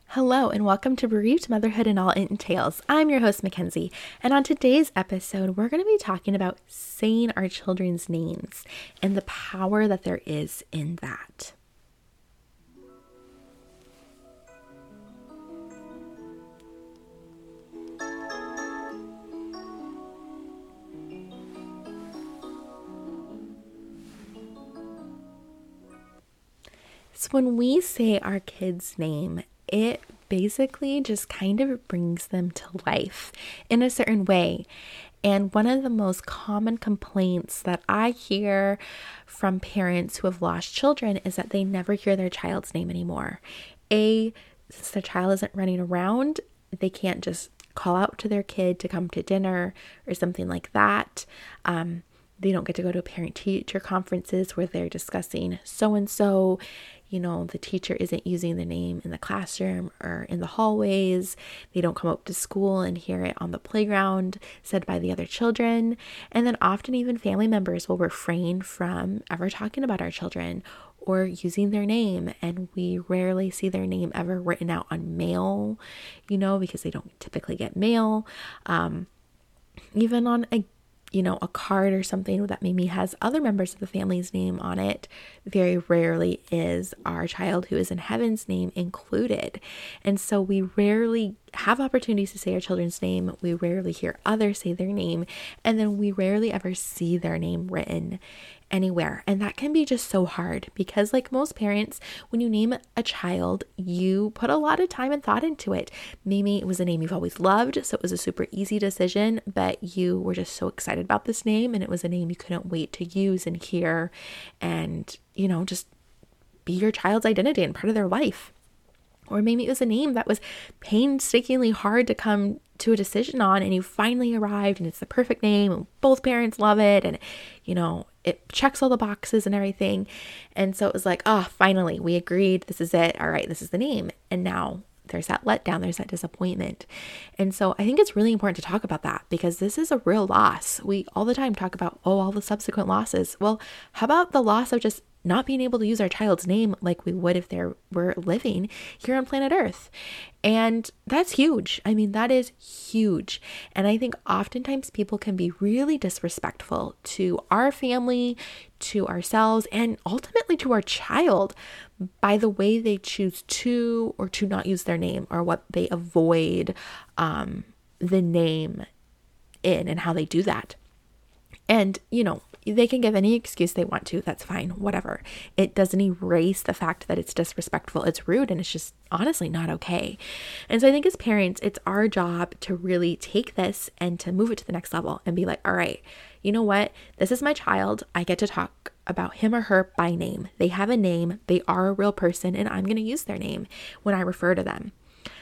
Hello and welcome to Bereaved Motherhood and All It Entails. I'm your host, Mackenzie, and on today's episode, we're going to be talking about saying our children's names and the power that there is in that. So when we say our kid's name, it basically just kind of brings them to life in a certain way. And one of the most common complaints that I hear from parents who have lost children is that they never hear their child's name anymore. Since their child isn't running around, they can't just call out to their kid to come to dinner or something like that. They don't get to go to parent-teacher conferences where they're discussing so-and-so. The teacher isn't using the name in the classroom or in the hallways. They don't come up to school and hear it on the playground said by the other children. And then often even family members will refrain from ever talking about our children or using their name. And we rarely see their name ever written out on mail, because they don't typically get mail. Even on a card or something that maybe has other members of the family's name on it, very rarely is our child who is in heaven's name included. And so we rarely have opportunities to say our children's name. We rarely hear others say their name. And then we rarely ever see their name written anywhere. And that can be just so hard because, like most parents, when you name a child, you put a lot of time and thought into it. Maybe it was a name you've always loved, so it was a super easy decision, but you were just so excited about this name and it was a name you couldn't wait to use and hear and, just be your child's identity and part of their life. Or maybe it was a name that was painstakingly hard to come to a decision on and you finally arrived and it's the perfect name and both parents love it and, it checks all the boxes and everything. And so it was like, finally, we agreed. This is it. All right, this is the name. And now there's that letdown. There's that disappointment. And so I think it's really important to talk about that because this is a real loss. We all the time talk about, all the subsequent losses. Well, how about the loss of just not being able to use our child's name like we would if they were living here on planet Earth? And that's huge. I mean, that is huge. And I think oftentimes people can be really disrespectful to our family, to ourselves, and ultimately to our child by the way they choose to or to not use their name or what they avoid the name in and how they do that. And, they can give any excuse they want to. That's fine. Whatever. It doesn't erase the fact that it's disrespectful. It's rude and it's just honestly not okay. And so I think as parents, it's our job to really take this and to move it to the next level and be like, all right, you know what? This is my child. I get to talk about him or her by name. They have a name. They are a real person and I'm going to use their name when I refer to them.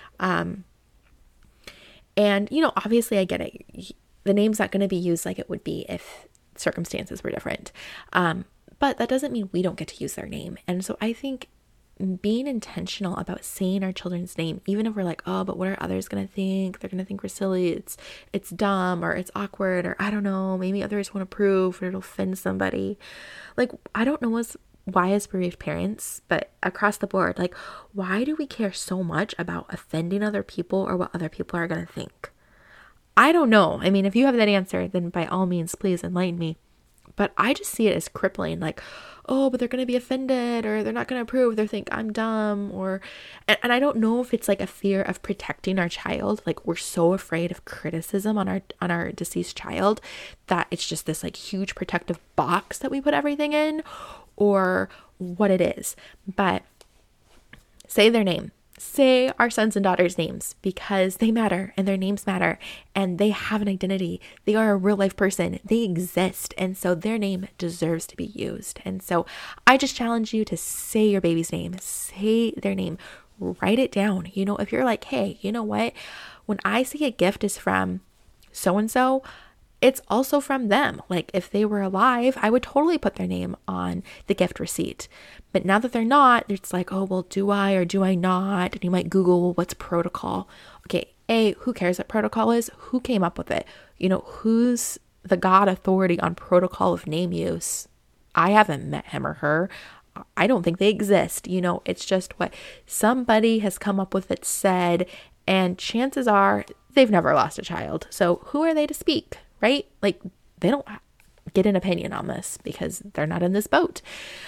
And, obviously I get it. The name's not going to be used like it would be if circumstances were different. But that doesn't mean we don't get to use their name. And so I think being intentional about saying our children's name, even if we're like, but what are others going to think? They're going to think we're silly. It's dumb or it's awkward or I don't know, maybe others won't approve or it'll offend somebody. Like, I don't know why as bereaved parents, but across the board, like, why do we care so much about offending other people or what other people are going to think? I don't know. I mean, if you have that answer, then by all means, please enlighten me. But I just see it as crippling, like, but they're going to be offended or they're not going to approve. They think I'm dumb and I don't know if it's like a fear of protecting our child. Like we're so afraid of criticism on our deceased child that it's just this like huge protective box that we put everything in or what it is. But say their name. Say our sons and daughters' names because they matter and their names matter and they have an identity. They are a real life person. They exist. And so their name deserves to be used. And so I just challenge you to say your baby's name, say their name, write it down. If you're like, hey, you know what? When I see a gift is from so-and-so, it's also from them. Like if they were alive, I would totally put their name on the gift receipt. But now that they're not, it's like, do I or do I not? And you might Google what's protocol. Okay, who cares what protocol is? Who came up with it? Who's the God authority on protocol of name use? I haven't met him or her. I don't think they exist. It's just what somebody has come up with that said, and chances are they've never lost a child. So who are they to speak, right? Like, they don't get an opinion on this because they're not in this boat.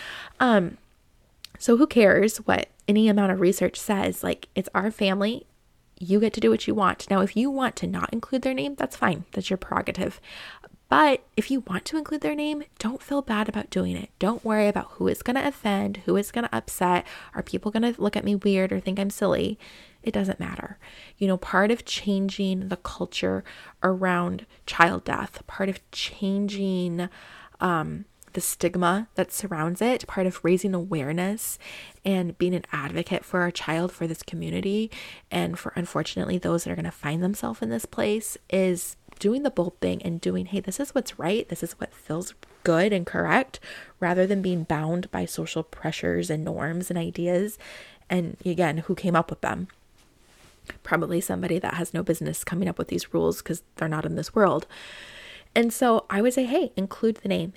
So who cares what any amount of research says? Like, it's our family. You get to do what you want. Now, if you want to not include their name, that's fine. That's your prerogative. But if you want to include their name, don't feel bad about doing it. Don't worry about who it's going to offend, who it's going to upset. Are people going to look at me weird or think I'm silly? It doesn't matter. Part of changing the culture around child death, part of changing the stigma that surrounds it, part of raising awareness and being an advocate for our child, for this community, and for, unfortunately, those that are going to find themselves in this place, is doing the bold thing and doing, hey, this is what's right, this is what feels good and correct, rather than being bound by social pressures and norms and ideas. And again, who came up with them? Probably somebody that has no business coming up with these rules because they're not in this world. And so I would say, hey, include the name.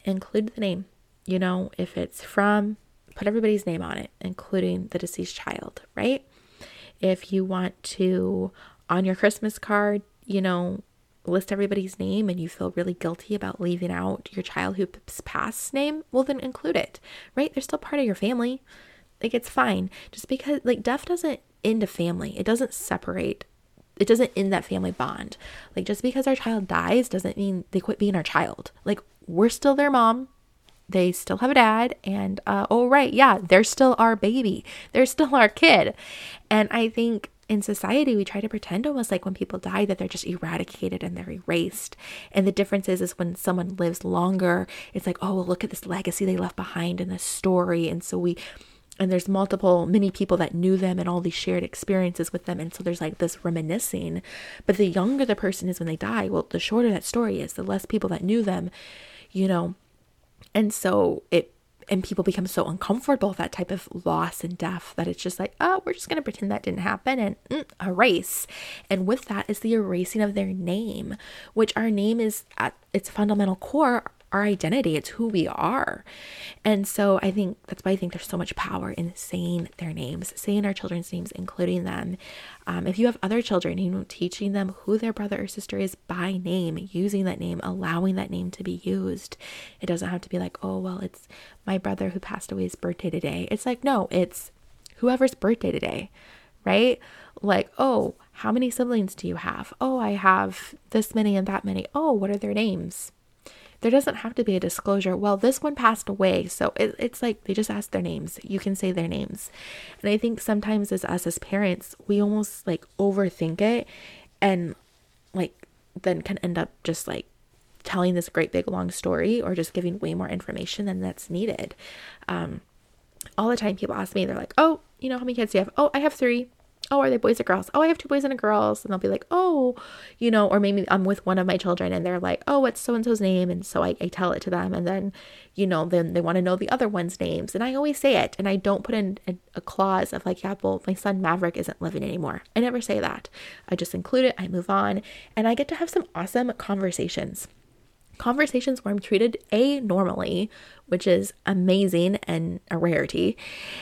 If it's from, put everybody's name on it, including the deceased child, right? If you want to, on your Christmas card, list everybody's name and you feel really guilty about leaving out your child who's passed name, well, then include it, right? They're still part of your family. Like, it's fine. Just because, like, death doesn't end a family. It doesn't separate. It doesn't end that family bond. Like, just because our child dies doesn't mean they quit being our child. Like, we're still their mom. They still have a dad. And, they're still our baby. They're still our kid. And I think in society, we try to pretend almost like when people die that they're just eradicated and they're erased. And the difference is when someone lives longer, it's like, oh, well, look at this legacy they left behind in this story. And so there's many people that knew them and all these shared experiences with them. And so there's like this reminiscing. But the younger the person is when they die, well, the shorter that story is, the less people that knew them, And so people become so uncomfortable with that type of loss and death that it's just like, oh, we're just going to pretend that didn't happen and erase. And with that is the erasing of their name, which our name is at its fundamental core, our identity. It's who we are. And so I think that's why I think there's so much power in saying their names, saying our children's names, including them. If you have other children, teaching them who their brother or sister is by name, using that name, allowing that name to be used. It doesn't have to be like, oh, well, it's my brother who passed away's birthday today. It's like, no, it's whoever's birthday today, right? Like, oh, how many siblings do you have? Oh, I have this many and that many. Oh, what are their names? There doesn't have to be a disclosure. Well, this one passed away. So it's like they just ask their names. You can say their names. And I think sometimes as us as parents, we almost like overthink it and like then can end up just like telling this great big long story or just giving way more information than that's needed. All the time people ask me, they're like, oh, how many kids do you have? Oh, I have 3. Oh, are they boys or girls? Oh, I have 2 boys and a girls. And they'll be like, oh, or maybe I'm with one of my children and they're like, oh, what's so-and-so's name? And so I tell it to them. And then, then they want to know the other one's names. And I always say it. And I don't put in a clause of like, yeah, well, my son Maverick isn't living anymore. I never say that. I just include it. I move on. And I get to have some awesome conversations where I'm treated normally, which is amazing and a rarity.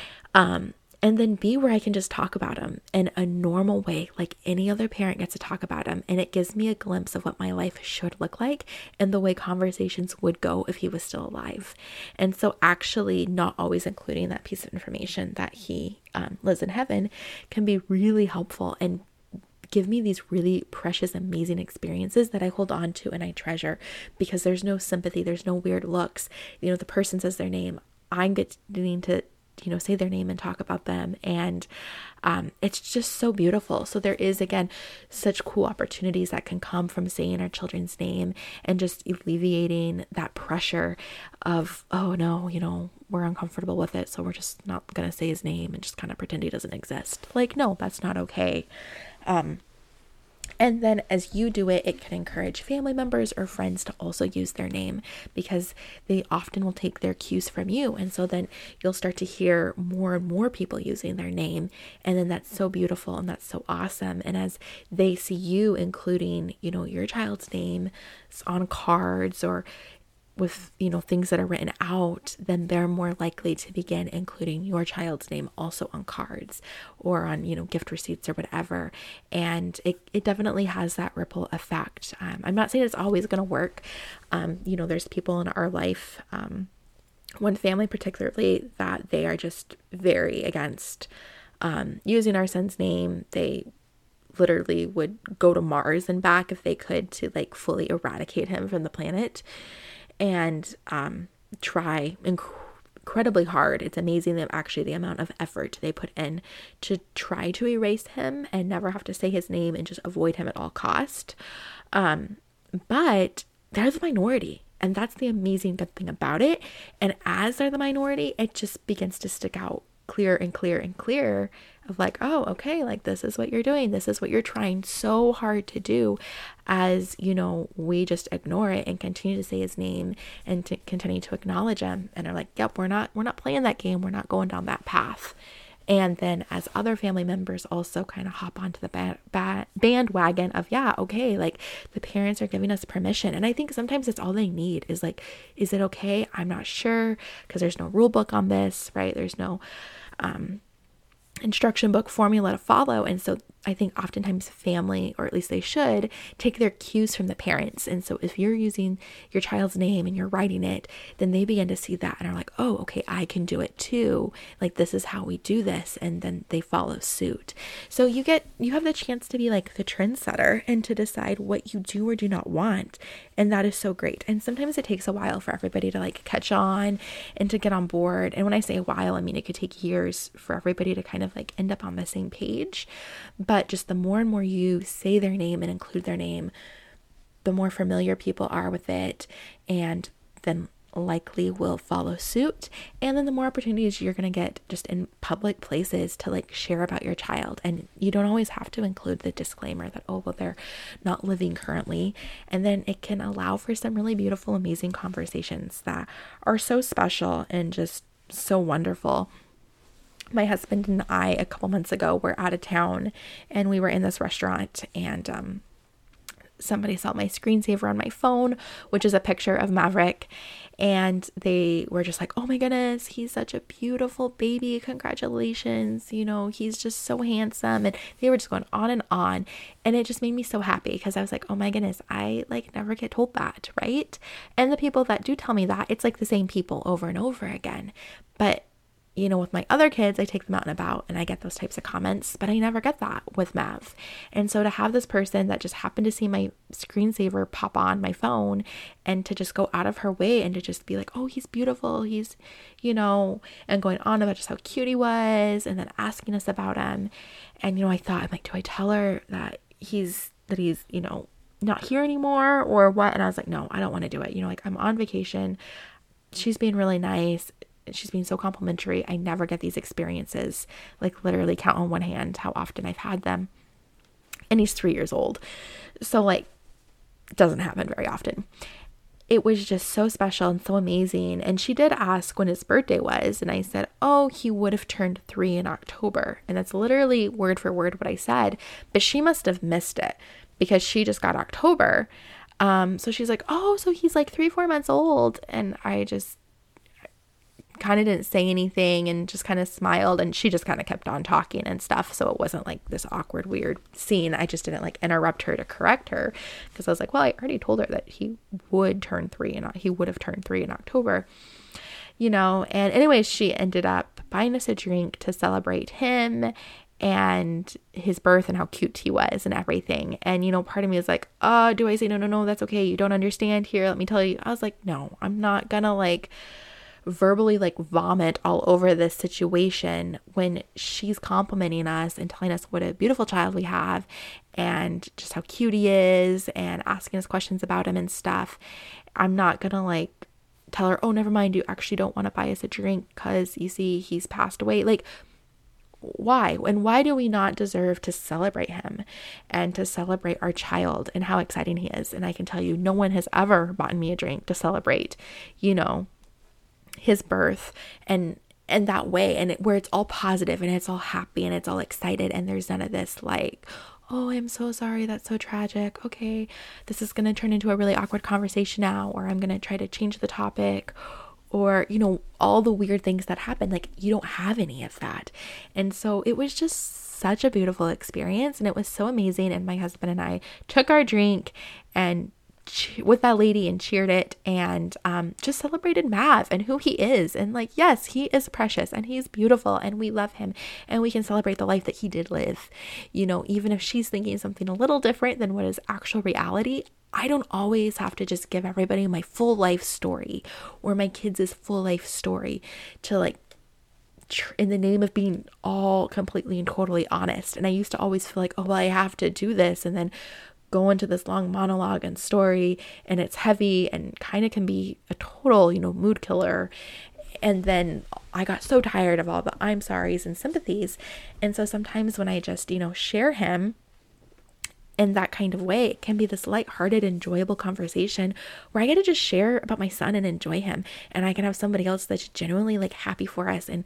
And then B, where I can just talk about them in a normal way, like any other parent gets to talk about them. And it gives me a glimpse of what my life should look like and the way conversations would go if he was still alive. And so actually not always including that piece of information that he lives in heaven can be really helpful and give me these really precious, amazing experiences that I hold on to and I treasure because there's no sympathy. There's no weird looks. The person says their name. I'm getting to say their name and talk about them. And it's just so beautiful. So there is, again, such cool opportunities that can come from saying our children's name and just alleviating that pressure of, oh no, we're uncomfortable with it. So we're just not going to say his name and just kind of pretend he doesn't exist. Like, no, that's not okay. And then as you do it, it can encourage family members or friends to also use their name because they often will take their cues from you. And so then you'll start to hear more and more people using their name. And then that's so beautiful and that's so awesome. And as they see you including, your child's name on cards or with, things that are written out, then they're more likely to begin including your child's name also on cards or on, gift receipts or whatever. And it definitely has that ripple effect. I'm not saying it's always going to work. There's people in our life, one family particularly, that they are just very against using our son's name. They literally would go to Mars and back if they could to like fully eradicate him from the planet, and try incredibly hard. It's amazing that actually the amount of effort they put in to try to erase him and never have to say his name and just avoid him at all cost. But they're the minority. And that's the amazing good thing about it. And as they're the minority, it just begins to stick out clearer and clearer and clearer of like, oh, okay, like this is what you're doing. This is what you're trying so hard to do, as, we just ignore it and continue to say his name and to continue to acknowledge him and are like, yep, we're not playing that game. We're not going down that path. And then as other family members also kind of hop onto the bandwagon of, yeah, okay, like the parents are giving us permission. And I think sometimes it's all they need is like, is it okay? I'm not sure, because there's no rule book on this, right? There's no instruction book formula to follow. And so I think oftentimes family, or at least they should, take their cues from the parents. And so if you're using your child's name and you're writing it, then they begin to see that and are like, oh, okay, I can do it too. Like, this is how we do this. And then they follow suit. So you have the chance to be like the trendsetter and to decide what you do or do not want. And that is so great. And sometimes it takes a while for everybody to like catch on and to get on board. And when I say a while, I mean, it could take years for everybody to kind of like end up on the same page. But just the more and more you say their name and include their name, the more familiar people are with it, and then likely will follow suit. And then the more opportunities you're going to get just in public places to like share about your child. And you don't always have to include the disclaimer that, oh, well, they're not living currently. And then it can allow for some really beautiful, amazing conversations that are so special and just so wonderful. My husband and I, a couple months ago, were out of town and we were in this restaurant, and somebody saw my screensaver on my phone, which is a picture of Maverick. And they were just like, oh my goodness, he's such a beautiful baby. Congratulations. He's just so handsome. And they were just going on and on. And it just made me so happy because I was like, oh my goodness, I like never get told that, right? And the people that do tell me that, it's like the same people over and over again. But with my other kids, I take them out and about and I get those types of comments, but I never get that with Mav. And so to have this person that just happened to see my screensaver pop on my phone and to just go out of her way and to just be like, oh, he's beautiful. He's, and going on about just how cute he was and then asking us about him. And, I thought, I'm like, do I tell her that he's, not here anymore or what? And I was like, no, I don't want to do it. Like, I'm on vacation. She's being really nice. She's being so complimentary. I never get these experiences, like literally count on one hand how often I've had them. And he's 3 years old. So like, it doesn't happen very often. It was just so special and so amazing. And she did ask when his birthday was. And I said, oh, he would have turned 3 in October. And that's literally word for word what I said. But she must have missed it because she just got October. So she's like, oh, so he's like 3-4 months old. And I just kind of didn't say anything and just kind of smiled, and she just kind of kept on talking and stuff. So it wasn't like this awkward, weird scene. I just didn't like interrupt her to correct her because I was like, well, I already told her that he would turn 3 and he would have turned 3 in October, and anyways, she ended up buying us a drink to celebrate him and his birth and how cute he was and everything. And, part of me was like, oh, do I say, no, that's okay. You don't understand here. Let me tell you. I was like, no, I'm not gonna like verbally like vomit all over this situation when she's complimenting us and telling us what a beautiful child we have and just how cute he is and asking us questions about him and stuff. I'm not gonna like tell her, oh, never mind, you actually don't want to buy us a drink because you see he's passed away. Like, why? And why do we not deserve to celebrate him and to celebrate our child and how exciting he is? And I can tell you, no one has ever bought me a drink to celebrate, his birth and in that way, and where it's all positive and it's all happy and it's all excited, and there's none of this like, oh, I'm so sorry, that's so tragic. Okay, this is going to turn into a really awkward conversation now, or I'm going to try to change the topic, or, all the weird things that happen. Like, you don't have any of that. And so it was just such a beautiful experience, and it was so amazing. And my husband and I took our drink and with that lady and cheered it, and just celebrated Mav and who he is, and like, yes, he is precious and he's beautiful and we love him, and we can celebrate the life that he did live. Even if she's thinking something a little different than what is actual reality, I don't always have to just give everybody my full life story or my kids' full life story to like in the name of being all completely and totally honest. And I used to always feel like, oh, well, I have to do this, and then go into this long monologue and story, and it's heavy and kind of can be a total, mood killer. And then I got so tired of all the I'm sorries and sympathies. And so sometimes when I just, share him in that kind of way, it can be this lighthearted, enjoyable conversation where I get to just share about my son and enjoy him. And I can have somebody else that's genuinely like happy for us, and,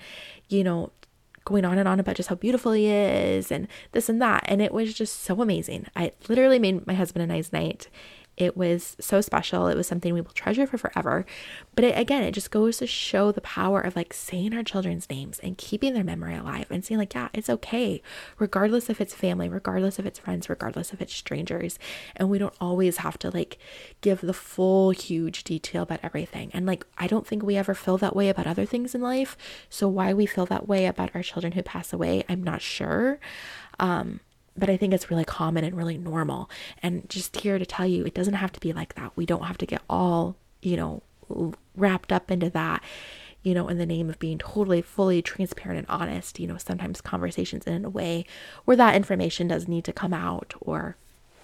going on and on about just how beautiful he is and this and that. And it was just so amazing. I literally made my husband and I's night. It was so special. It was something we will treasure for forever. But it just goes to show the power of like saying our children's names and keeping their memory alive, and saying like, yeah, it's okay, regardless if it's family, regardless if it's friends, regardless if it's strangers. And we don't always have to like give the full huge detail about everything. And like, I don't think we ever feel that way about other things in life. So why we feel that way about our children who pass away, I'm not sure. But I think it's really common and really normal. And just here to tell you, it doesn't have to be like that. We don't have to get all, wrapped up into that, in the name of being totally, fully transparent and honest. Sometimes conversations in a way where that information does need to come out or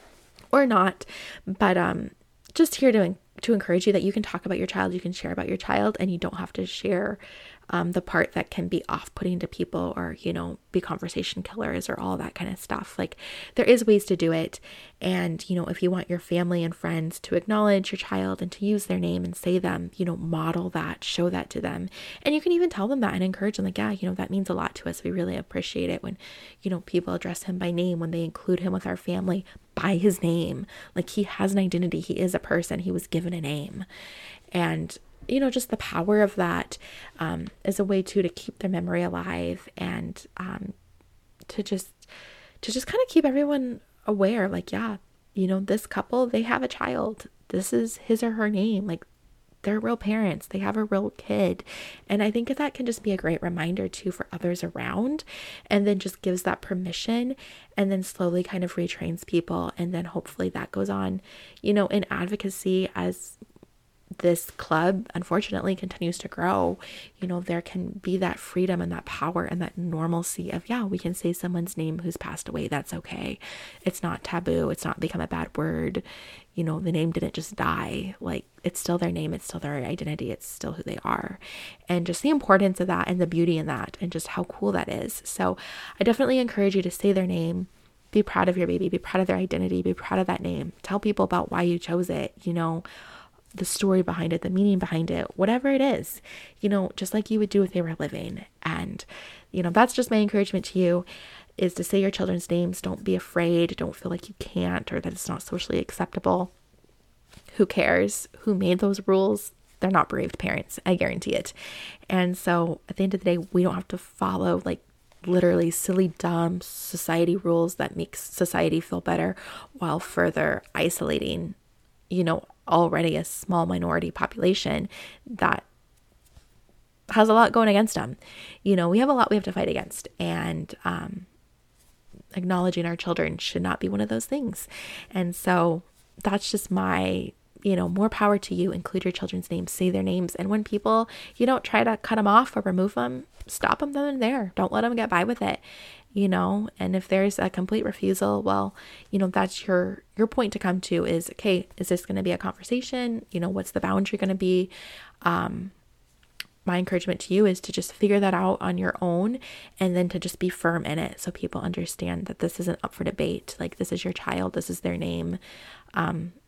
not. But just here to encourage you that you can talk about your child, you can share about your child, and you don't have to share the part that can be off-putting to people, or, be conversation killers or all that kind of stuff. Like, there is ways to do it. And, if you want your family and friends to acknowledge your child and to use their name and say them, model that, show that to them. And you can even tell them that and encourage them, like, yeah, that means a lot to us. We really appreciate it when, people address him by name, when they include him with our family by his name. Like, he has an identity. He is a person. He was given a name. And just the power of that is a way to keep their memory alive, and to just kind of keep everyone aware, like, yeah, this couple, they have a child. This is his or her name. Like, they're real parents. They have a real kid. And I think that can just be a great reminder too for others around, and then just gives that permission, and then slowly kind of retrains people. And then hopefully that goes on, in advocacy as this club unfortunately continues to grow. There can be that freedom and that power and that normalcy of, yeah, we can say someone's name who's passed away. That's okay. It's not taboo. It's not become a bad word. The name didn't just die. Like, it's still their name. It's still their identity. It's still who they are. And just the importance of that and the beauty in that, and just how cool that is. So I definitely encourage you to say their name. Be proud of your baby. Be proud of their identity. Be proud of that name. Tell people about why you chose it, the story behind it, the meaning behind it, whatever it is, just like you would do if they were living. And, that's just my encouragement to you, is to say your children's names. Don't be afraid. Don't feel like you can't, or that it's not socially acceptable. Who cares? Who made those rules? They're not bereaved parents. I guarantee it. And so at the end of the day, we don't have to follow like literally silly, dumb society rules that make society feel better while further isolating, already a small minority population that has a lot going against them. We have a lot we have to fight against, and acknowledging our children should not be one of those things. And so that's just my, more power to you. Include your children's names, say their names. And when people, try to cut them off or remove them, stop them then and there. Don't let them get by with it. And if there's a complete refusal, well, that's your point to come to is, okay, is this going to be a conversation? What's the boundary going to be? My encouragement to you is to just figure that out on your own, and then to just be firm in it, so people understand that this isn't up for debate. Like, this is your child, this is their name.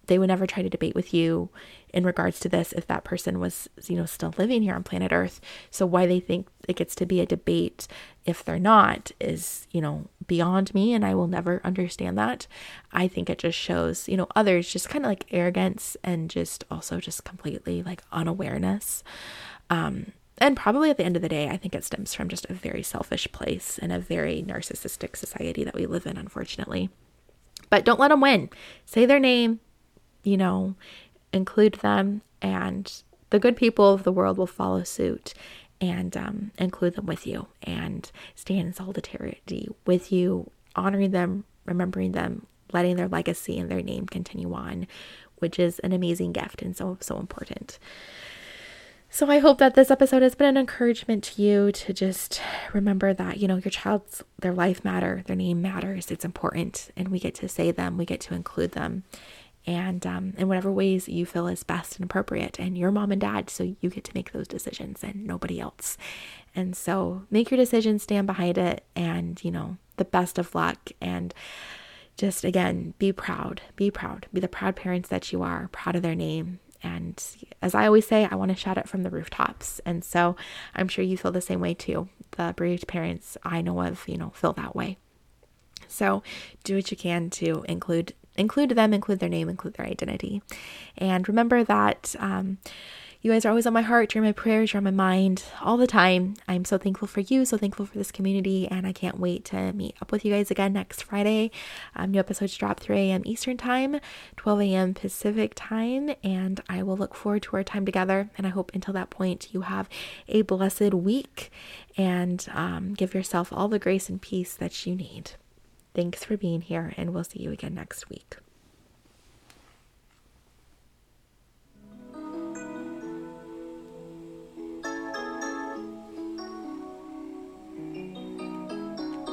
they would never try to debate with you in regards to this if that person was, still living here on planet Earth. So why they think it gets to be a debate if they're not is, beyond me, and I will never understand that. I think it just shows, others just kind of like arrogance and just also just completely like unawareness. And probably at the end of the day, I think it stems from just a very selfish place and a very narcissistic society that we live in, unfortunately. But don't let them win. Say their name, include them, and the good people of the world will follow suit and include them with you and stand in solidarity with you, honoring them, remembering them, letting their legacy and their name continue on, which is an amazing gift and so, so important. So I hope that this episode has been an encouragement to you to just remember that, your child's, their life matter, their name matters, it's important, and we get to say them, we get to include them, and in whatever ways you feel is best and appropriate, and you're mom and dad, so you get to make those decisions and nobody else. And so make your decision, stand behind it, and, the best of luck, and just, again, be proud, be the proud parents that you are, proud of their name. And as I always say, I want to shout it from the rooftops. And so I'm sure you feel the same way too. The bereaved parents I know of, feel that way. So do what you can to include them, include their name, include their identity. And remember that you guys are always on my heart. You're my prayers, you're on my mind all the time. I'm so thankful for you, so thankful for this community, and I can't wait to meet up with you guys again next Friday. New episodes drop 3 a.m. Eastern Time, 12 a.m. Pacific Time, and I will look forward to our time together. And I hope until that point you have a blessed week and give yourself all the grace and peace that you need. Thanks for being here, and we'll see you again next week.